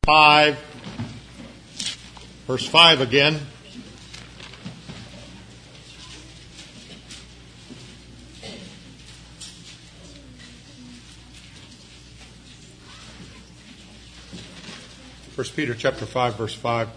5. Verse 5 again. First Peter chapter 5, verse 5.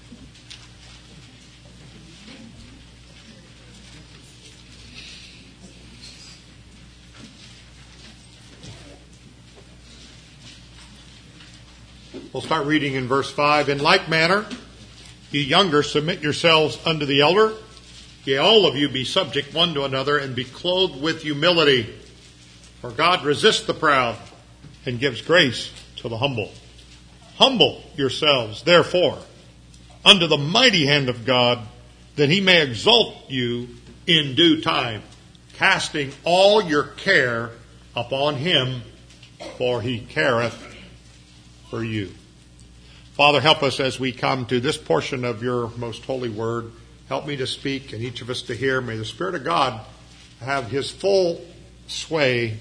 We'll start reading in verse 5. In like manner, ye younger, submit yourselves unto the elder. Yea, all of you be subject one to another, and be clothed with humility. For God resists the proud, and gives grace to the humble. Humble yourselves, therefore, under the mighty hand of God, that he may exalt you in due time, casting all your care upon him, for he careth for you. Father, help us as we come to this portion of your most holy word. Help me to speak and each of us to hear. May the Spirit of God have his full sway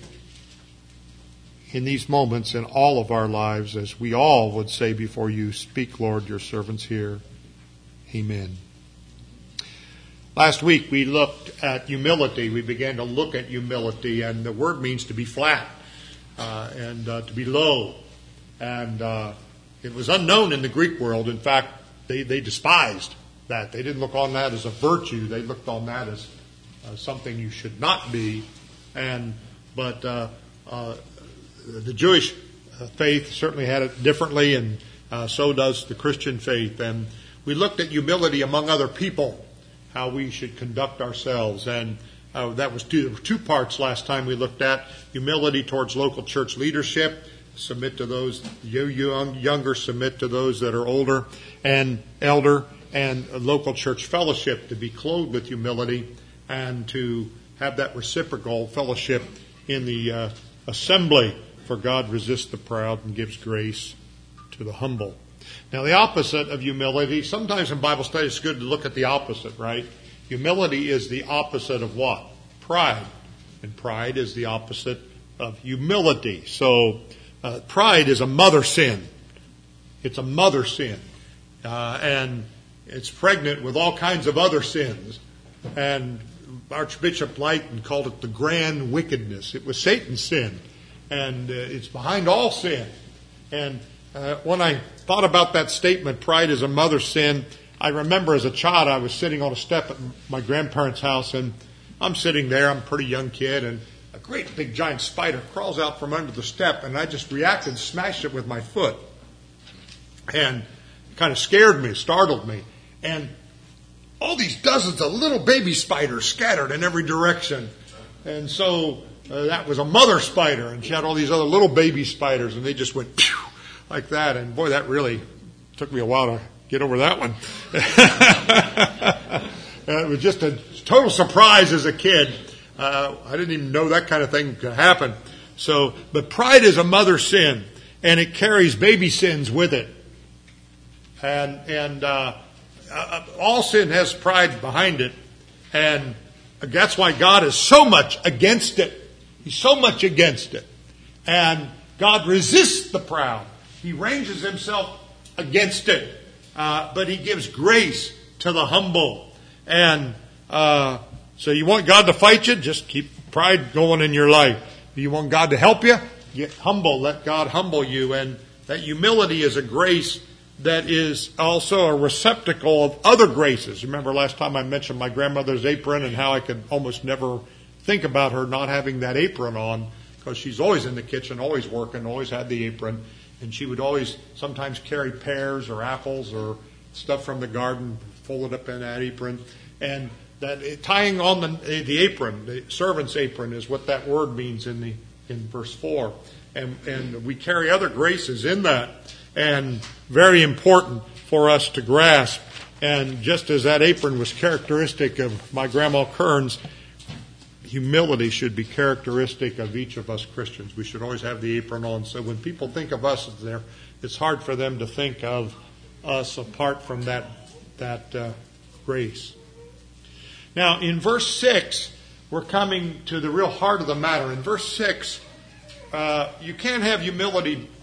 in these moments in all of our lives, as we all would say before you, speak, Lord, your servants hear. Amen. Last week we looked at humility. We began to look at humility, and the word means to be flat and to be low. And it was unknown in the Greek world. In fact, they despised that. They didn't look on that as a virtue. They looked on that as something you should not be. But the Jewish faith certainly had it differently, and so does the Christian faith. And we looked at humility among other people, how we should conduct ourselves. And that was two parts last time we looked at. Humility towards local church leadership. Submit to those younger, submit to those that are older and elder, and local church fellowship, to be clothed with humility and to have that reciprocal fellowship in the assembly. For God resists the proud and gives grace to the humble. Now, the opposite of humility, sometimes in Bible study it's good to look at the opposite, right? Humility is the opposite of what? Pride. And pride is the opposite of humility. So, pride is a mother sin. It's a mother sin. And it's pregnant with all kinds of other sins. And Archbishop Lighton called it the grand wickedness. It was Satan's sin. And it's behind all sin. And when I thought about that statement, pride is a mother sin, I remember as a child I was sitting on a step at my grandparents' house, and I'm sitting there, I'm a pretty young kid, and a great big giant spider crawls out from under the step, and I just reacted and smashed it with my foot. And it kind of scared me, startled me. And all these dozens of little baby spiders scattered in every direction. And so that was a mother spider, and she had all these other little baby spiders, and they just went pew, like that. And boy, that really took me a while to get over that one. It was just a total surprise as a kid. I didn't even know that kind of thing could happen. So, but pride is a mother sin, and it carries baby sins with it. And all sin has pride behind it, and that's why God is so much against it. He's so much against it. And God resists the proud. He ranges himself against it. But he gives grace to the humble. And so you want God to fight you? Just keep pride going in your life. You want God to help you? Get humble. Let God humble you. And that humility is a grace that is also a receptacle of other graces. Remember last time I mentioned my grandmother's apron and how I could almost never think about her not having that apron on, because she's always in the kitchen, always working, always had the apron. And she would always sometimes carry pears or apples or stuff from the garden, folded up in that apron. And that tying on the apron, the servant's apron, is what that word means in verse 4. And we carry other graces in that. And very important for us to grasp. And just as that apron was characteristic of my Grandma Kearns, humility should be characteristic of each of us Christians. We should always have the apron on. So when people think of us there, it's hard for them to think of us apart from that grace. Now, in verse 6, we're coming to the real heart of the matter. In verse 6, you can't have humility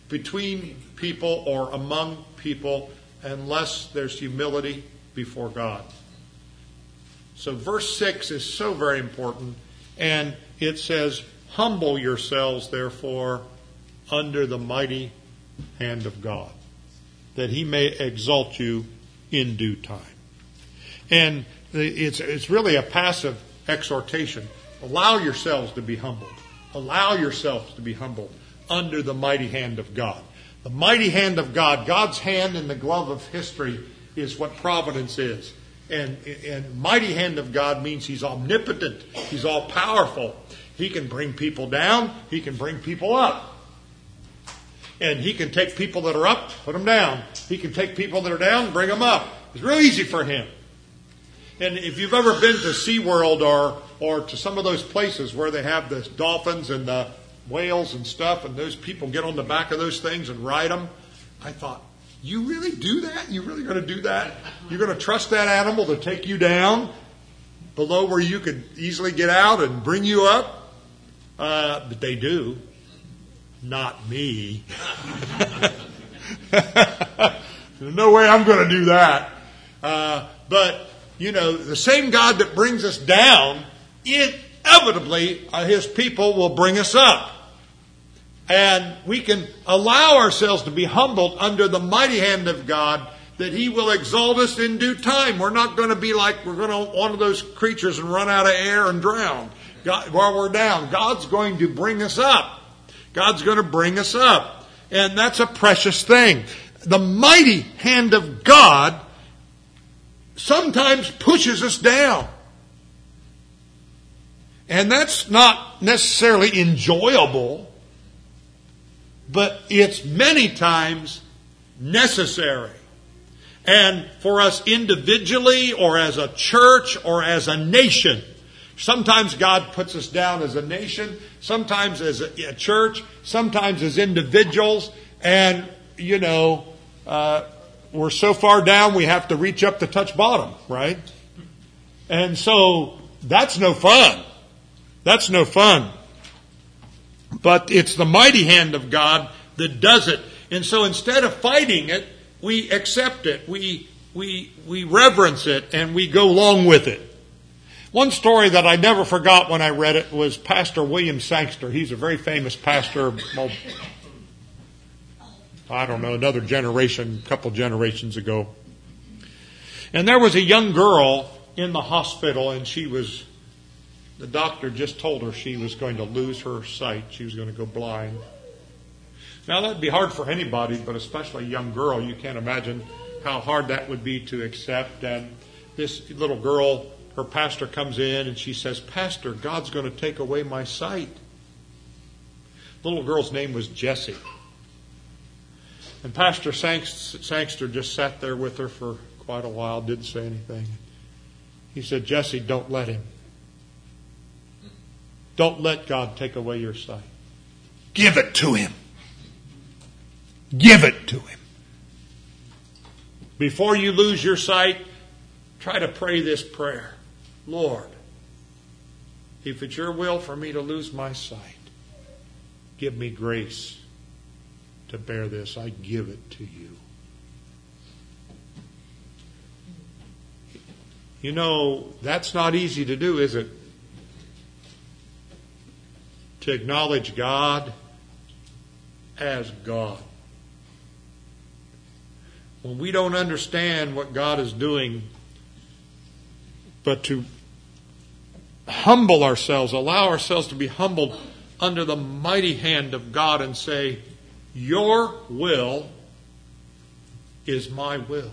between people or among people unless there's humility before God. So verse 6 is so very important, and it says, "Humble yourselves, therefore, under the mighty hand of God, that he may exalt you in due time." And it's really a passive exhortation. Allow yourselves to be humbled. Allow yourselves to be humbled under the mighty hand of God. The mighty hand of God, God's hand in the glove of history, is what providence is. And mighty hand of God means he's omnipotent. He's all powerful. He can bring people down. He can bring people up. And he can take people that are up, put them down. He can take people that are down and bring them up. It's real easy for him. And if you've ever been to SeaWorld or to some of those places where they have the dolphins and the whales and stuff, and those people get on the back of those things and ride them, I thought, you really do that? You really going to do that? You're going to trust that animal to take you down below where you could easily get out and bring you up? But they do. Not me. There's no way I'm going to do that. But, the same God that brings us down, inevitably, his people will bring us up. And we can allow ourselves to be humbled under the mighty hand of God, that he will exalt us in due time. We're not going to be like we're going to one of those creatures and run out of air and drown while we're down. God's going to bring us up. God's going to bring us up. And that's a precious thing. The mighty hand of God sometimes pushes us down. And that's not necessarily enjoyable, but it's many times necessary. And for us individually or as a church or as a nation, sometimes God puts us down as a nation, sometimes as a church, sometimes as individuals. And, we're so far down we have to reach up to touch bottom, right? And so that's no fun. That's no fun. But it's the mighty hand of God that does it. And so instead of fighting it, we accept it. We reverence it, and we go along with it. One story that I never forgot when I read it was Pastor William Sangster. He's a very famous pastor. Another generation, a couple generations ago. And there was a young girl in the hospital, and the doctor just told her she was going to lose her sight. She was going to go blind. Now, that'd be hard for anybody, but especially a young girl. You can't imagine how hard that would be to accept. And this little girl, her pastor comes in and she says, "Pastor, God's going to take away my sight." The little girl's name was Jessie. And Pastor Sangster just sat there with her for quite a while, didn't say anything. He said, "Jessie, don't let him. Don't let God take away your sight. Give it to him. Give it to him. Before you lose your sight, try to pray this prayer. Lord, if it's your will for me to lose my sight, give me grace to bear this. I give it to you." That's not easy to do, is it? To acknowledge God as God. When we don't understand what God is doing, but to humble ourselves, allow ourselves to be humbled under the mighty hand of God and say, "Your will is my will.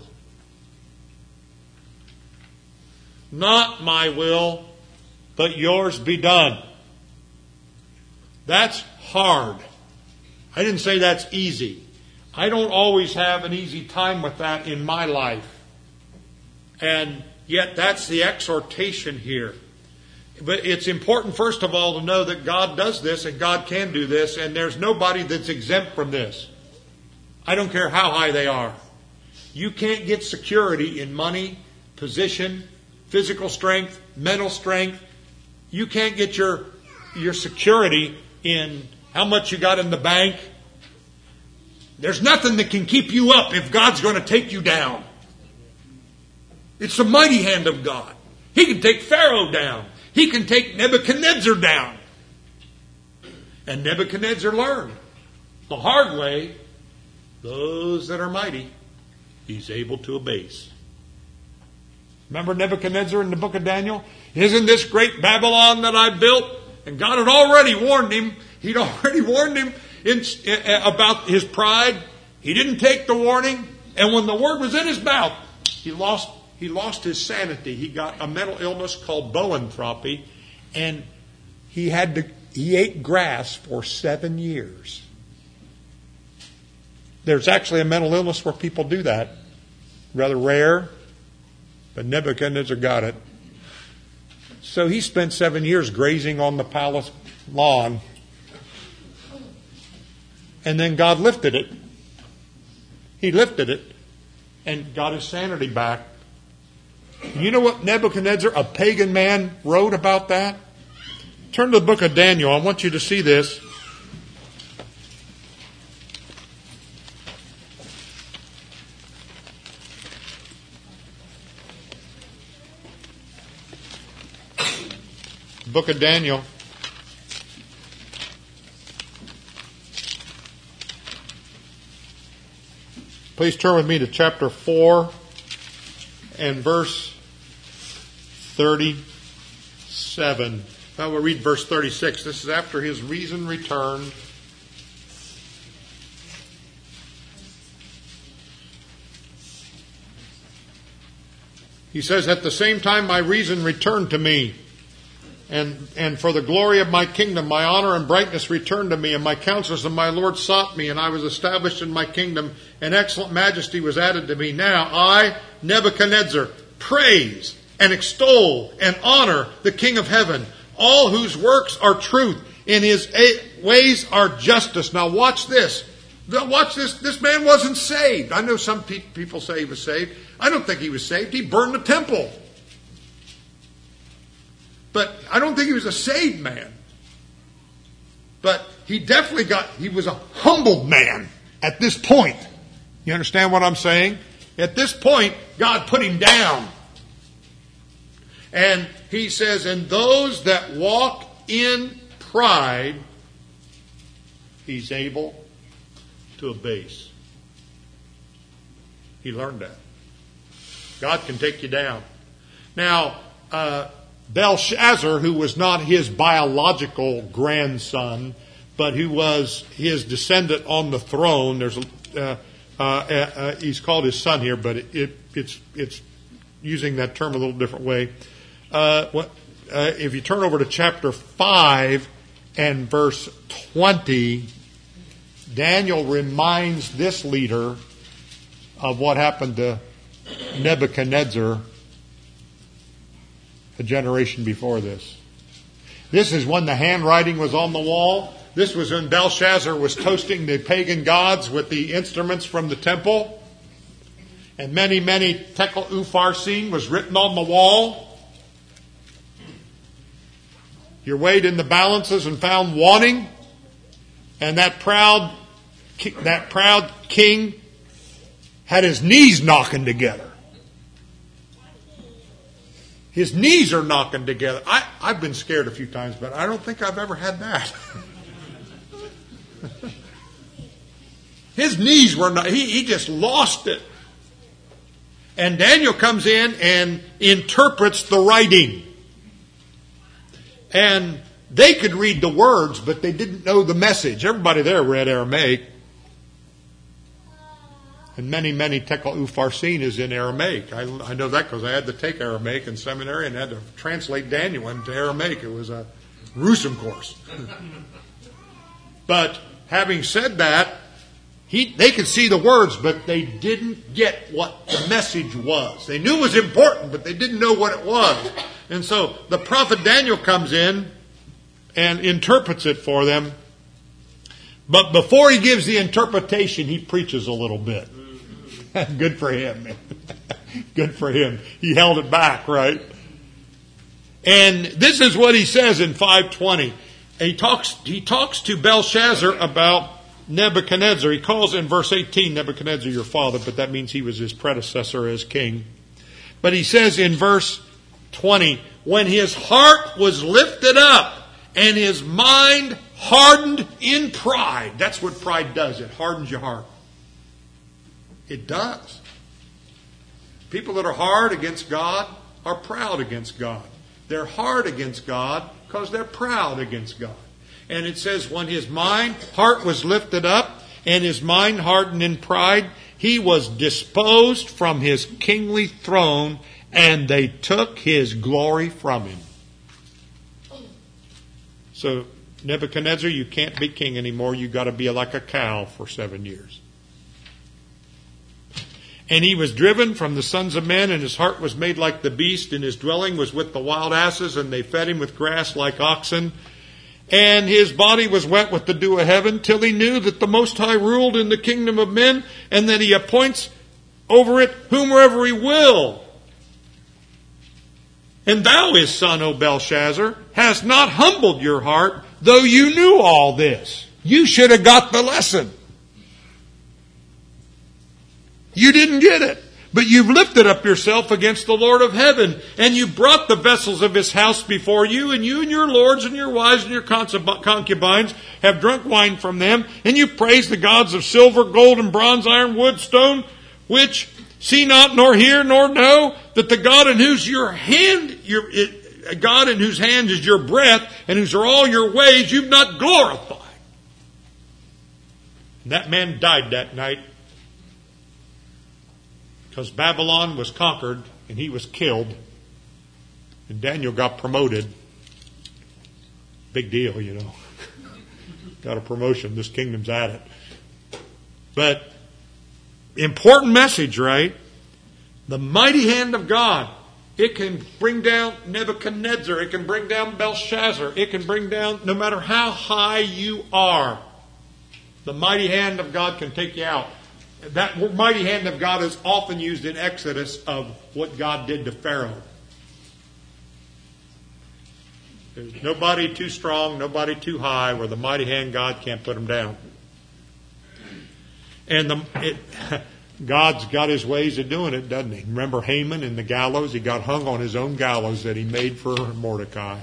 Not my will, but yours be done." That's hard. I didn't say that's easy. I don't always have an easy time with that in my life. And yet that's the exhortation here. But it's important, first of all, to know that God does this and God can do this, and there's nobody that's exempt from this. I don't care how high they are. You can't get security in money, position, physical strength, mental strength. You can't get your security in how much you got in the bank. There's nothing that can keep you up if God's going to take you down. It's the mighty hand of God. He can take Pharaoh down. He can take Nebuchadnezzar down. And Nebuchadnezzar learned the hard way, those that are mighty, he's able to abase. Remember Nebuchadnezzar in the book of Daniel? Isn't this great Babylon that I built? And God had already warned him. He'd already warned him about his pride. He didn't take the warning. And when the word was in his mouth, he lost his sanity. He got a mental illness called boanthropy. And he ate grass for 7 years. There's actually a mental illness where people do that. Rather rare. But Nebuchadnezzar got it. So he spent 7 years grazing on the palace lawn. And then God lifted it. He lifted it and got his sanity back. You know what Nebuchadnezzar, a pagan man, wrote about that? Turn to the book of Daniel. I want you to see this. Book of Daniel. Please turn with me to chapter 4 and verse 37. I will read verse 36. This is after his reason returned. He says, "At the same time my reason returned to me. And for the glory of my kingdom, my honor and brightness returned to me, and my counselors and my Lord sought me, and I was established in my kingdom, and excellent majesty was added to me. Now I, Nebuchadnezzar, praise and extol and honor the King of heaven, all whose works are truth, and his ways are justice." Now watch this. Watch this. This man wasn't saved. I know some people say he was saved. I don't think he was saved. He burned the temple. But I don't think he was a saved man. But he was a humbled man at this point. You understand what I'm saying? At this point, God put him down. And he says, "And those that walk in pride, he's able to abase." He learned that. God can take you down. Now, Belshazzar, who was not his biological grandson, but who was his descendant on the throne. He's called his son here, but it's using that term a little different way. If you turn over to chapter 5 and verse 20, Daniel reminds this leader of what happened to Nebuchadnezzar a generation before this. This is when the handwriting was on the wall. This was when Belshazzar was toasting the pagan gods with the instruments from the temple. And many, many Tekel Upharsin was written on the wall. You're weighed in the balances and found wanting. And that proud king had his knees knocking together. His knees are knocking together. I've been scared a few times, but I don't think I've ever had that. His knees were not, he just lost it. And Daniel comes in and interprets the writing. And they could read the words, but they didn't know the message. Everybody there read Aramaic. And many, many Tekel Upharsin is in Aramaic. I know that because I had to take Aramaic in seminary and had to translate Daniel into Aramaic. It was a gruesome course. But having said that, they could see the words, but they didn't get what the message was. They knew it was important, but they didn't know what it was. And so the prophet Daniel comes in and interprets it for them. But before he gives the interpretation, he preaches a little bit. Good for him. Good for him. He held it back, right? And this is what he says in 5:20. He talks to Belshazzar about Nebuchadnezzar, he calls in verse 18 Nebuchadnezzar your father, but that means he was his predecessor as king. But he says in verse 20, when his heart was lifted up and his mind hardened in pride. That's what pride does. It hardens your heart. It does. People that are hard against God are proud against God. They're hard against God because they're proud against God. And it says when his heart was lifted up and his mind hardened in pride, he was disposed from his kingly throne and they took his glory from him. So Nebuchadnezzar, you can't be king anymore. You've got to be like a cow for 7 years. And he was driven from the sons of men, and his heart was made like the beast, and his dwelling was with the wild asses, and they fed him with grass like oxen. And his body was wet with the dew of heaven, till he knew that the Most High ruled in the kingdom of men, and that he appoints over it whomever he will. And thou, his son, O Belshazzar, hast not humbled your heart, though you knew all this. You should have got the lesson. You didn't get it. But you've lifted up yourself against the Lord of heaven, and you brought the vessels of his house before you, and your lords and your wives and your concubines have drunk wine from them, and you praise the gods of silver, gold, and bronze, iron, wood, stone, which see not, nor hear, nor know, that the God in whose God in whose hand is your breath, and whose are all your ways, you've not glorified. And that man died that night, because Babylon was conquered and he was killed. And Daniel got promoted. Big deal, you know. Got a promotion. This kingdom's at it. But important message, right? The mighty hand of God. It can bring down Nebuchadnezzar. It can bring down Belshazzar. It can bring down, no matter how high you are, the mighty hand of God can take you out. That mighty hand of God is often used in Exodus of what God did to Pharaoh. There's nobody too strong, nobody too high, where the mighty hand of God can't put them down. And God's got his ways of doing it, doesn't he? Remember Haman in the gallows? He got hung on his own gallows that he made for Mordecai.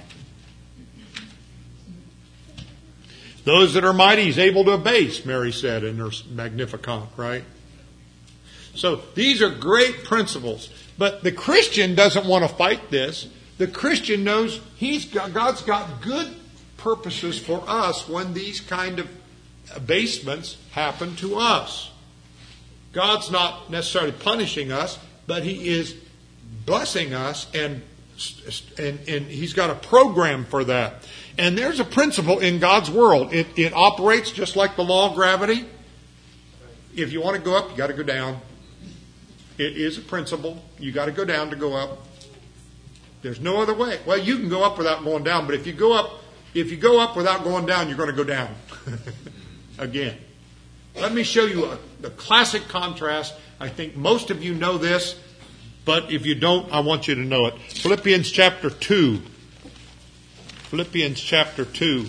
Those that are mighty he's able to abase, Mary said in her Magnificat, right? So these are great principles. But the Christian doesn't want to fight this. The Christian knows God's got good purposes for us when these kind of abasements happen to us. God's not necessarily punishing us, but he is blessing us, and he's got a program for that. And there's a principle in God's world. It operates just like the law of gravity. If you want to go up, you got to go down. It is a principle. You got to go down to go up. There's no other way. Well, you can go up without going down, but if you go up without going down, you're going to go down again. Let me show you a classic contrast. I think most of you know this, but if you don't, I want you to know it. Philippians chapter 2. Philippians chapter 2.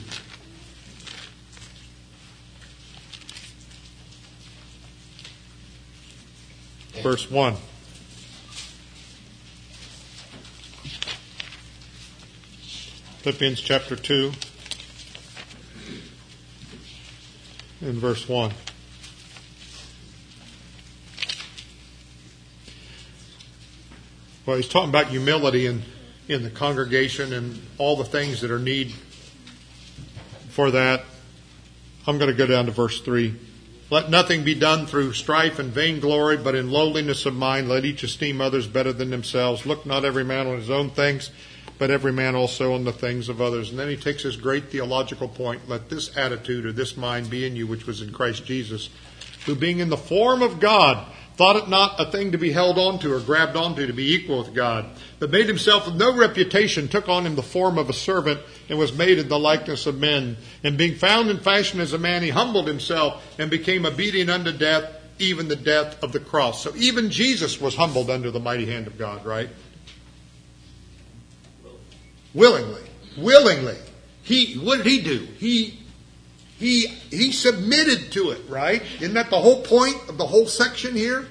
Verse 1. Philippians chapter 2 and verse 1. Well, he's talking about humility in the congregation and all the things that are need for that. I'm going to go down to verse 3. Let nothing be done through strife and vainglory, but in lowliness of mind let each esteem others better than themselves. Look not every man on his own things, but every man also on the things of others. And then he takes his great theological point. Let this attitude or this mind be in you, which was in Christ Jesus, who being in the form of God, thought it not a thing to be held on to or grabbed onto to be equal with God, but made himself of no reputation, took on him the form of a servant, and was made in the likeness of men. And being found in fashion as a man, he humbled himself and became obedient unto death, even the death of the cross. So even Jesus was humbled under the mighty hand of God, right? Willingly. What did he do? He He submitted to it, right? Isn't that the whole point of the whole section here?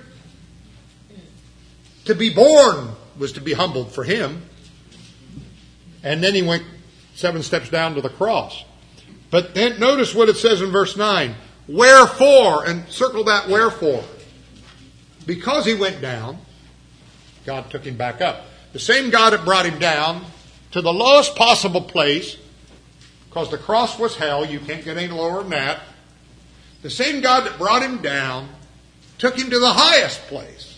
To be born was to be humbled for him. And then he went 7 steps down to the cross. But then notice what it says in verse 9. Wherefore, and circle that wherefore. Because he went down, God took him back up. The same God that brought him down to the lowest possible place, because the cross was hell, you can't get any lower than that. The same God that brought him down took him to the highest place.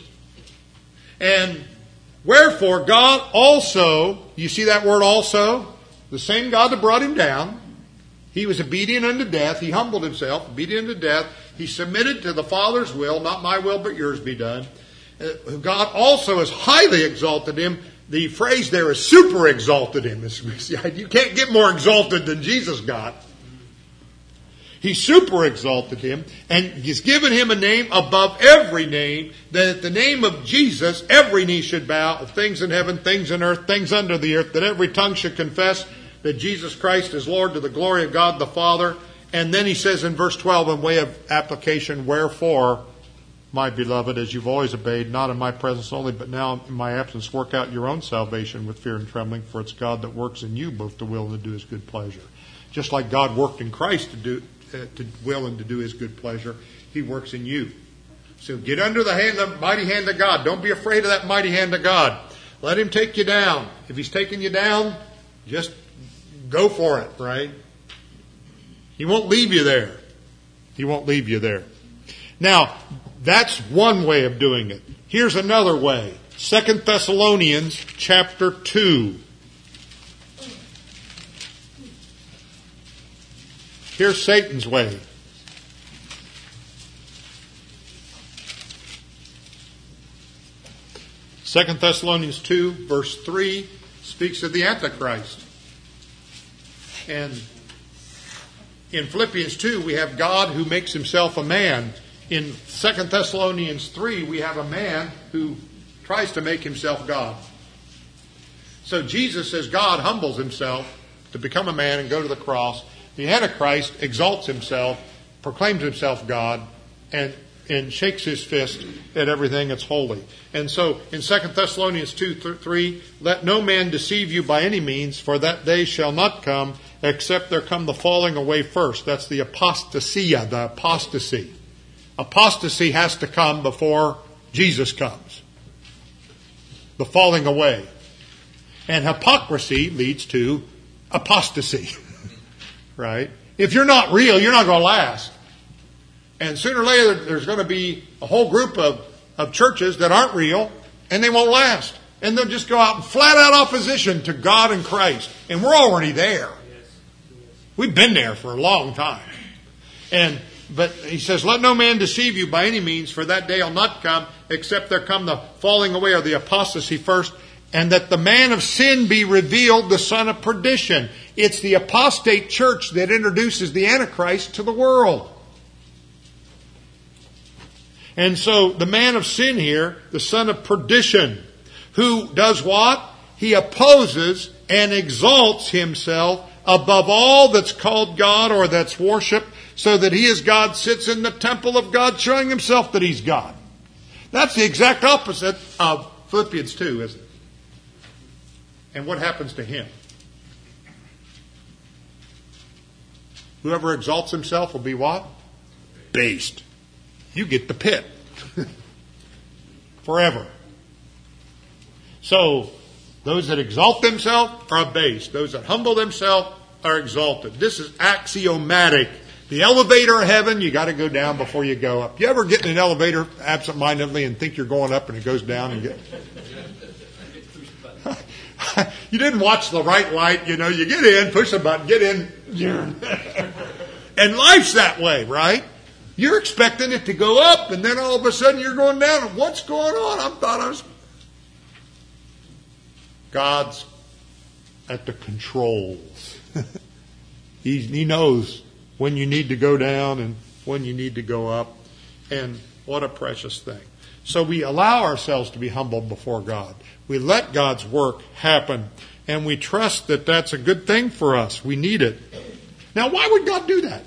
And wherefore God also, you see that word also? The same God that brought him down, he was obedient unto death. He humbled himself, obedient unto death. He submitted to the Father's will, not my will but yours be done. God also has highly exalted him. The phrase there is super exalted him. You can't get more exalted than Jesus got. He super exalted him, and he's given him a name above every name, that at the name of Jesus every knee should bow, of things in heaven, things in earth, things under the earth, that every tongue should confess that Jesus Christ is Lord, to the glory of God the Father. And then he says in verse 12, in way of application, wherefore, my beloved, as you've always obeyed, not in my presence only, but now in my absence, work out your own salvation with fear and trembling, for it's God that works in you both to will and to do his good pleasure. Just like God worked in Christ to will and to do his good pleasure, he works in you. So get under the mighty hand of God. Don't be afraid of that mighty hand of God. Let him take you down. If he's taking you down, just go for it, right? He won't leave you there. He won't leave you there. Now, that's one way of doing it. Here's another way. 2 Thessalonians chapter 2. Here's Satan's way. 2 Thessalonians 2, verse 3, speaks of the Antichrist. And in Philippians 2, we have God who makes himself a man. In 2 Thessalonians 3, we have a man who tries to make himself God. So Jesus, as God, humbles himself to become a man and go to the cross. The Antichrist exalts himself, proclaims himself God, and shakes his fist at everything that's holy. And so in 2 Thessalonians 2:3, let no man deceive you by any means, for that day shall not come, except there come the falling away first. That's the apostasia, the apostasy. Apostasy has to come before Jesus comes. The falling away. And hypocrisy leads to apostasy. Right? If you're not real, you're not going to last. And sooner or later, there's going to be a whole group of churches that aren't real, and they won't last. And they'll just go out in flat out opposition to God and Christ. And we're already there. We've been there for a long time. But he says, let no man deceive you by any means, for that day will not come, except there come the falling away of the apostasy first, and that the man of sin be revealed, the son of perdition. It's the apostate church that introduces the Antichrist to the world. And so the man of sin here, the son of perdition, who does what? He opposes and exalts himself above all that's called God or that's worshipped, so that he as God sits in the temple of God, showing himself that he's God. That's the exact opposite of Philippians 2, isn't it? And what happens to him? Whoever exalts himself will be what? Based. You get the pit. Forever. So, those that exalt themselves are abased. Those that humble themselves are exalted. This is axiomatic. The elevator of heaven, you got to go down before you go up. You ever get in an elevator absentmindedly and think you're going up and it goes down and get... You didn't watch the right light, you get in, push the button, get in. And life's that way, right? You're expecting it to go up, and then all of a sudden you're going down. What's going on? God's at the controls. He knows when you need to go down and when you need to go up. And what a precious thing. So we allow ourselves to be humbled before God. We let God's work happen. And we trust that that's a good thing for us. We need it. Now, why would God do that?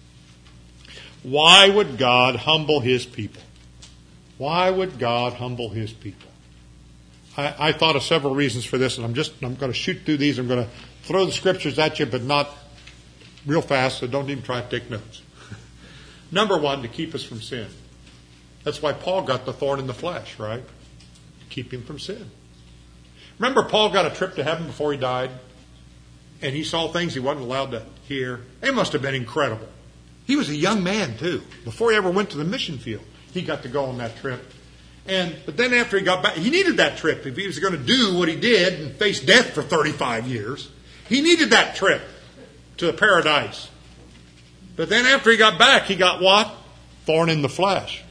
Why would God humble His people? Why would God humble His people? I thought of several reasons for this, and I'm going to shoot through these. I'm going to throw the scriptures at you, but not real fast, so don't even try to take notes. Number one, to keep us from sin. That's why Paul got the thorn in the flesh, right? Keep him from sin. Remember, Paul got a trip to heaven before he died, and he saw things he wasn't allowed to hear. It must have been incredible. He was a young man, too. Before he ever went to the mission field, he got to go on that trip. But then after he got back, he needed that trip. If he was going to do what he did and face death for 35 years, he needed that trip to the paradise. But then after he got back, he got what? Thorn in the flesh.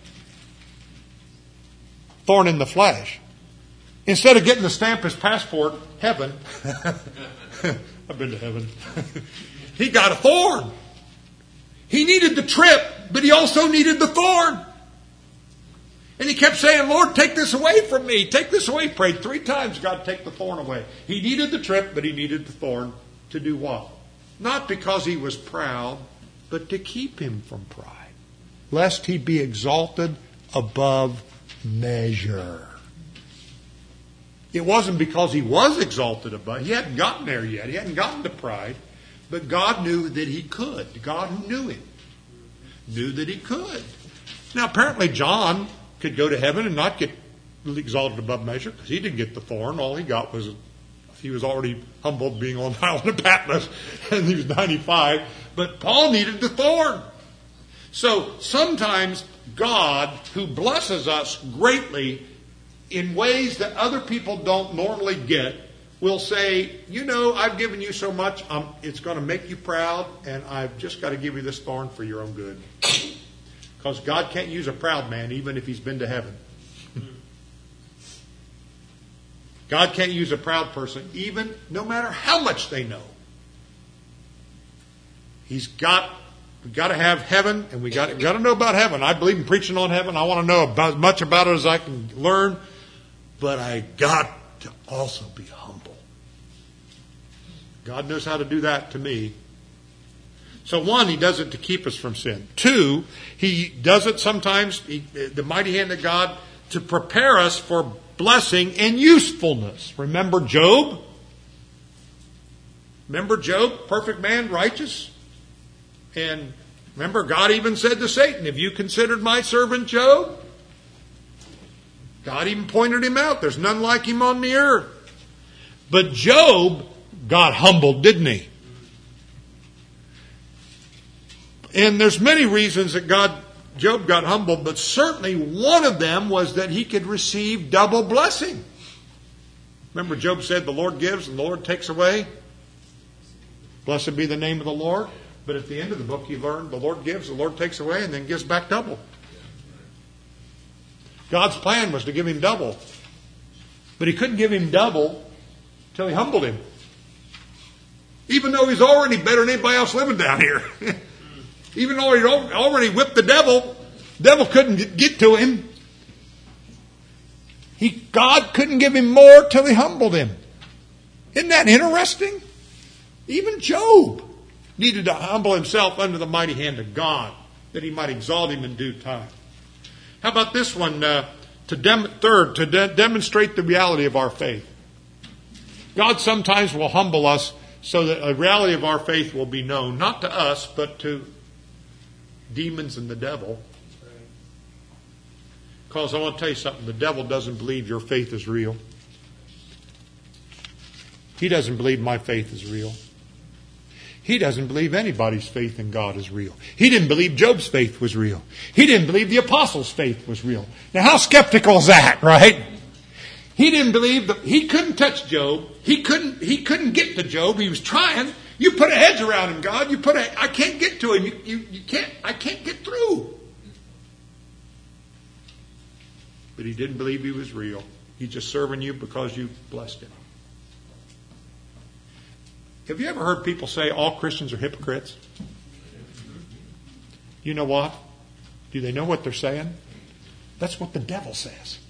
Thorn in the flesh. Instead of getting to stamp his passport, heaven, I've been to heaven, he got a thorn. He needed the trip, but he also needed the thorn. And he kept saying, Lord, take this away from me. Take this away. Prayed 3 times, God, take the thorn away. He needed the trip, but he needed the thorn to do what? Not because he was proud, but to keep him from pride, lest he be exalted above measure. It wasn't because he was exalted above. He hadn't gotten there yet. He hadn't gotten to pride. But God knew that he could. God who knew him knew that he could. Now, apparently John could go to heaven and not get exalted above measure because he didn't get the thorn. All he got was he was already humbled being on the island of Patmos, and he was 95. But Paul needed the thorn. So sometimes God, who blesses us greatly in ways that other people don't normally get, will say, you know, I've given you so much, it's going to make you proud, and I've just got to give you this thorn for your own good. Because God can't use a proud man even if he's been to heaven. God can't use a proud person even no matter how much they know. We've got to have heaven, and we got to know about heaven. I believe in preaching on heaven. I want to know as much about it as I can learn. But I got to also be humble. God knows how to do that to me. So 1, he does it to keep us from sin. 2, he does it sometimes, the mighty hand of God, to prepare us for blessing and usefulness. Remember Job? Remember Job, perfect man, righteous? And remember, God even said to Satan, have you considered my servant Job? God even pointed him out. There's none like him on the earth. But Job got humbled, didn't he? And there's many reasons that Job got humbled, but certainly one of them was that he could receive double blessing. Remember, Job said, the Lord gives and the Lord takes away. Blessed be the name of the Lord. But at the end of the book, you learn the Lord gives, the Lord takes away, and then gives back double. God's plan was to give him double. But he couldn't give him double until he humbled him. Even though he's already better than anybody else living down here. Even though he'd already whipped the devil couldn't get to him. God couldn't give him more till he humbled him. Isn't that interesting? Even Job needed to humble himself under the mighty hand of God, that he might exalt him in due time. How about this one? To demonstrate the reality of our faith. God sometimes will humble us so that the reality of our faith will be known, not to us, but to demons and the devil. Because I want to tell you something, the devil doesn't believe your faith is real. He doesn't believe my faith is real. He doesn't believe anybody's faith in God is real. He didn't believe Job's faith was real. He didn't believe the apostles' faith was real. Now how skeptical is that, right? He didn't believe he couldn't touch Job. He couldn't get to Job. He was trying. You put a hedge around him, God. I can't get to him. I can't get through. But he didn't believe he was real. He's just serving you because you blessed him. Have you ever heard people say all Christians are hypocrites? You know what? Do they know what they're saying? That's what the devil says.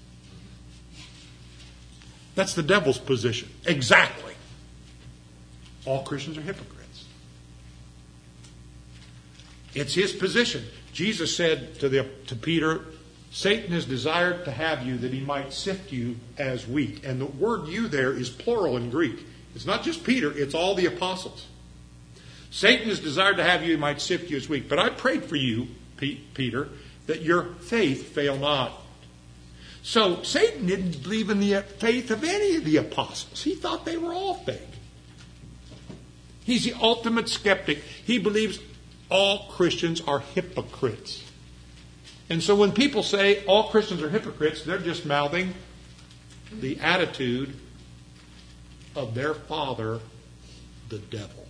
That's the devil's position. Exactly. All Christians are hypocrites. It's his position. Jesus said to Peter, Satan has desired to have you that he might sift you as wheat. And the word you there is plural in Greek. It's not just Peter, it's all the apostles. Satan has desired to have you, he might sift you as wheat. But I prayed for you, Peter, that your faith fail not. So Satan didn't believe in the faith of any of the apostles. He thought they were all fake. He's the ultimate skeptic. He believes all Christians are hypocrites. And so when people say all Christians are hypocrites, they're just mouthing the attitude of their father, the devil.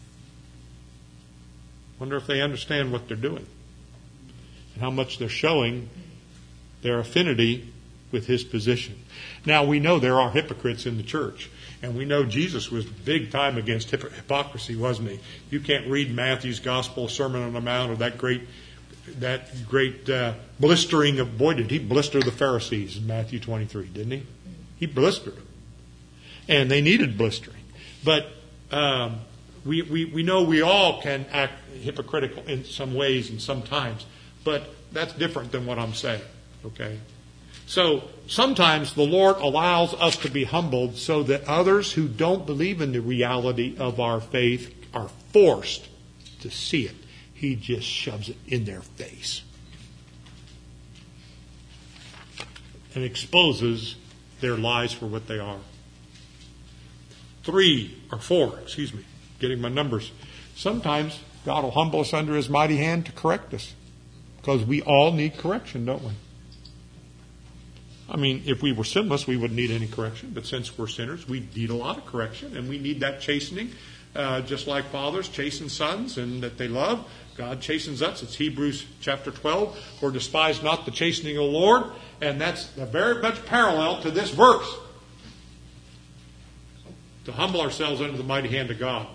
Wonder if they understand what they're doing and how much they're showing their affinity with his position. Now, we know there are hypocrites in the church. And we know Jesus was big time against hypocrisy, wasn't he? You can't read Matthew's Gospel, Sermon on the Mount, or that great blistering of, boy, did he blister the Pharisees in Matthew 23, didn't he? He blistered them. And they needed blistering. But we know we all can act hypocritical in some ways and sometimes. But that's different than what I'm saying, okay? So sometimes the Lord allows us to be humbled so that others who don't believe in the reality of our faith are forced to see it. He just shoves it in their face and exposes their lies for what they are. 4, getting my numbers. Sometimes God will humble us under his mighty hand to correct us, because we all need correction, don't we? I mean, if we were sinless, we wouldn't need any correction. But since we're sinners, we need a lot of correction. And we need that chastening, just like fathers chasten sons and that they love. God chastens us. It's Hebrews chapter 12. For despise not the chastening of the Lord. And that's very much parallel to this verse. To humble ourselves under the mighty hand of God.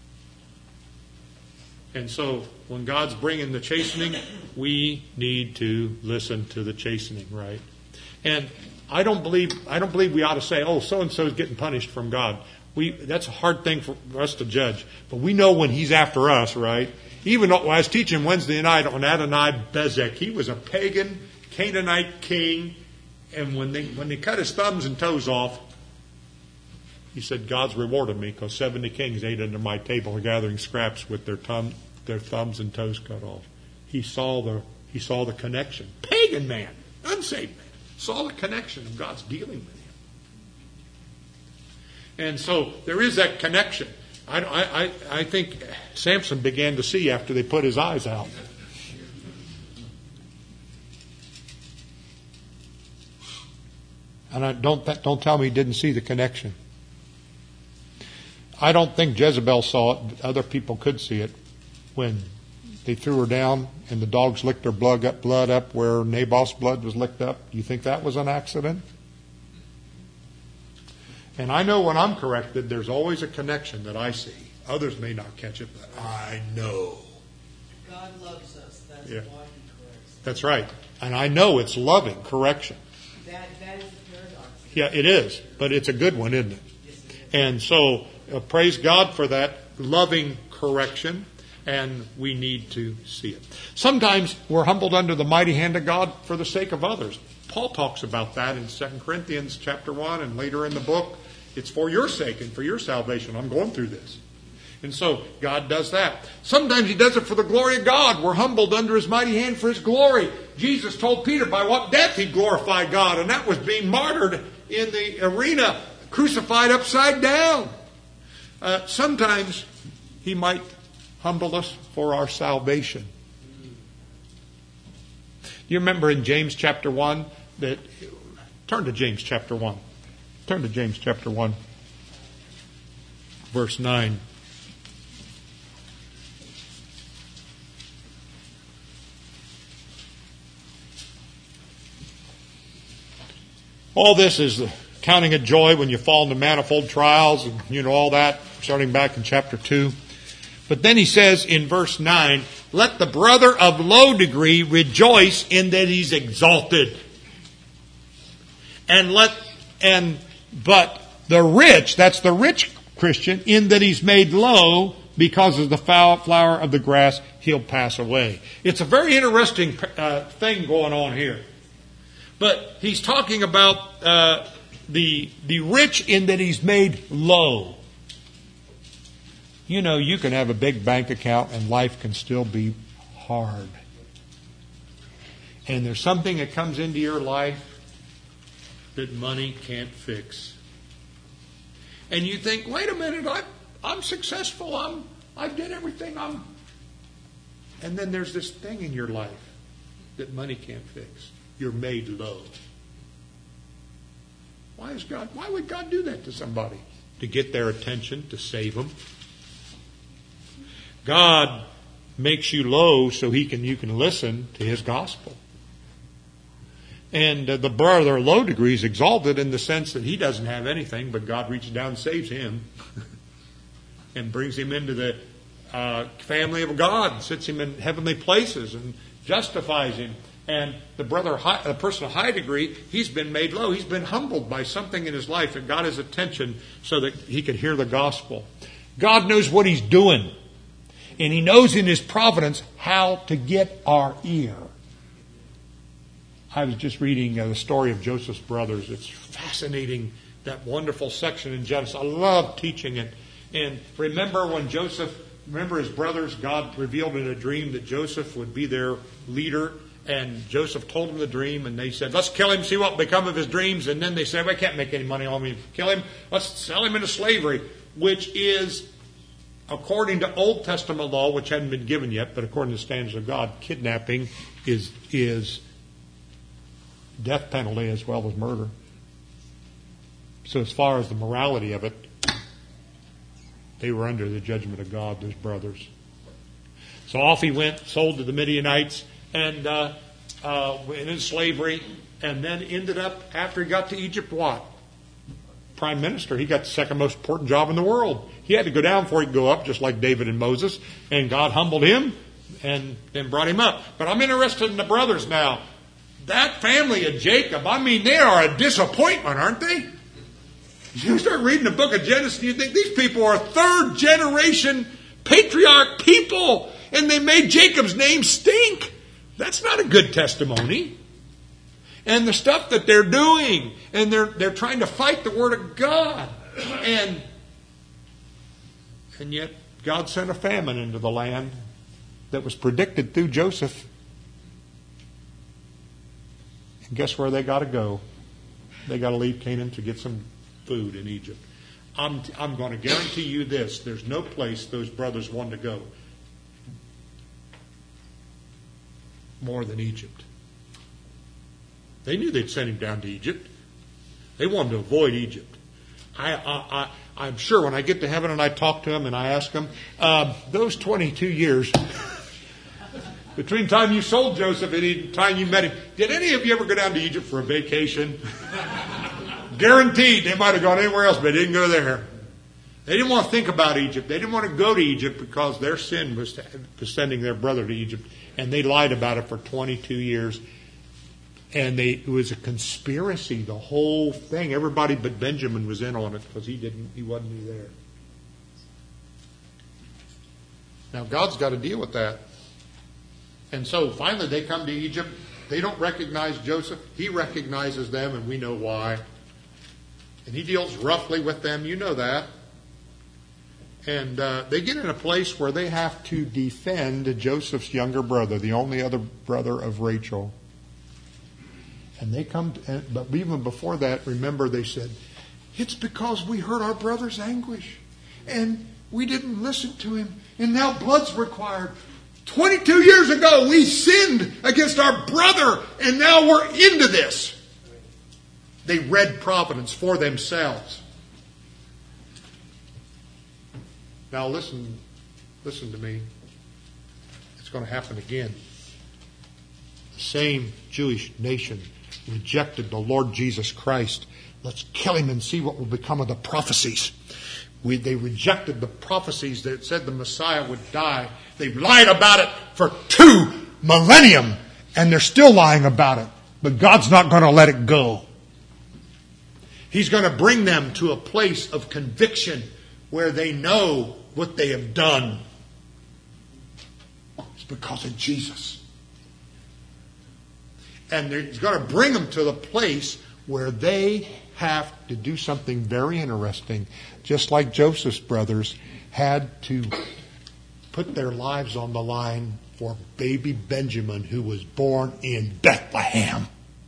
And so, when God's bringing the chastening, we need to listen to the chastening, right? And I don't believe we ought to say, oh, so-and-so is getting punished from God. That's a hard thing for us to judge. But we know when he's after us, right? Even though I was teaching Wednesday night on Adonai-Bezek, he was a pagan Canaanite king. And when they cut his thumbs and toes off, he said, God's rewarded me because 70 kings ate under my table gathering scraps with their thumbs and toes cut off. He saw the connection. Pagan man, unsaved man. Saw the connection of God's dealing with him. And so there is that connection. I think Samson began to see after they put his eyes out. And don't tell me he didn't see the connection. I don't think Jezebel saw it, but other people could see it when they threw her down and the dogs licked her blood up where Naboth's blood was licked up. Do you think that was an accident? And I know when I'm corrected, there's always a connection that I see. Others may not catch it, but I know. God loves us. That's why he corrects. That's right. And I know it's loving correction. That is the paradox. Yeah, it is. But it's a good one, isn't it? Yes, it is. And so praise God for that loving correction. And we need to see it. Sometimes we're humbled under the mighty hand of God for the sake of others. Paul talks about that in 2 Corinthians chapter 1 and later in the book. It's for your sake and for your salvation. I'm going through this. And so God does that. Sometimes he does it for the glory of God. We're humbled under his mighty hand for his glory. Jesus told Peter by what death he glorified God, and that was being martyred in the arena, crucified upside down. Sometimes he might humble us for our salvation. You remember in James chapter 1 that... Turn to James chapter 1. Turn to James chapter 1, verse 9. All this is the counting of joy when you fall into manifold trials and all that, starting back in chapter 2. But then he says in verse 9, let the brother of low degree rejoice in that he's exalted. But the rich, that's the rich Christian, in that he's made low because of the flower of the grass, he'll pass away. It's a very interesting thing going on here. But he's talking about the rich in that he's made low. You know, you can have a big bank account and life can still be hard. And there's something that comes into your life that money can't fix. And you think, wait a minute, I'm successful, I've done everything, and then there's this thing in your life that money can't fix. You're made low. Why would God do that to somebody? To get their attention, to save them. God makes you low so you can listen to His gospel. And the brother low degree is exalted in the sense that he doesn't have anything, but God reaches down and saves him and brings him into the family of God, and sits him in heavenly places and justifies him. And the person of high degree, he's been made low. He's been humbled by something in his life that got his attention so that he could hear the gospel. God knows what He's doing. And He knows in His providence how to get our ear. I was just reading the story of Joseph's brothers. It's fascinating, that wonderful section in Genesis. I love teaching it. And remember his brothers, God revealed in a dream that Joseph would be their leader. And Joseph told them the dream, and they said, let's kill him, see what will become of his dreams. And then they said, we can't make any money on him. Kill him. Let's sell him into slavery, which is, according to Old Testament law, which hadn't been given yet, but according to the standards of God, kidnapping is death penalty as well as murder. So as far as the morality of it, they were under the judgment of God, those brothers. So off he went, sold to the Midianites, and went into slavery, and then ended up, after he got to Egypt, what? Prime minister. He got the second most important job in the world. He had to go down before he could go up, just like David and Moses, and God humbled him and then brought him up. But I'm interested in the brothers now. That family of Jacob, they are a disappointment, aren't they? You start reading the book of Genesis and you think these people are third generation patriarch people, and they made Jacob's name stink. That's not a good testimony. And the stuff that they're doing, and they're trying to fight the Word of God. And yet God sent a famine into the land that was predicted through Joseph. And guess where they got to go? They got to leave Canaan to get some food in Egypt. I'm going to guarantee you this. There's no place those brothers wanted to go more than Egypt. They knew they'd send him down to Egypt. They wanted to avoid Egypt. I'm sure when I get to heaven and I talk to them and I ask them, those 22 years between the time you sold Joseph and the time you met him, did any of you ever go down to Egypt for a vacation? Guaranteed they might have gone anywhere else, but they didn't go there. They didn't want to think about Egypt. They didn't want to go to Egypt because their sin was sending their brother to Egypt. And they lied about it for 22 years. And it was a conspiracy, the whole thing. Everybody but Benjamin was in on it because he wasn't there. Now God's got to deal with that. And so finally they come to Egypt. They don't recognize Joseph. He recognizes them, and we know why. And he deals roughly with them. You know that. And they get in a place where they have to defend Joseph's younger brother, the only other brother of Rachel. And they come, but even before that, remember they said, it's because we heard our brother's anguish. And we didn't listen to him. And now blood's required. 22 years ago, we sinned against our brother. And now we're into this. They read providence for themselves. Now listen to me. It's going to happen again. The same Jewish nation rejected the Lord Jesus Christ. Let's kill him and see what will become of the prophecies. They rejected the prophecies that said the Messiah would die. They've lied about it for 2 millennium, and they're still lying about it. But God's not going to let it go. He's going to bring them to a place of conviction where they know what they have done. because of Jesus. And he's going to bring them to the place where they have to do something very interesting, just like Joseph's brothers had to put their lives on the line for baby Benjamin, who was born in Bethlehem.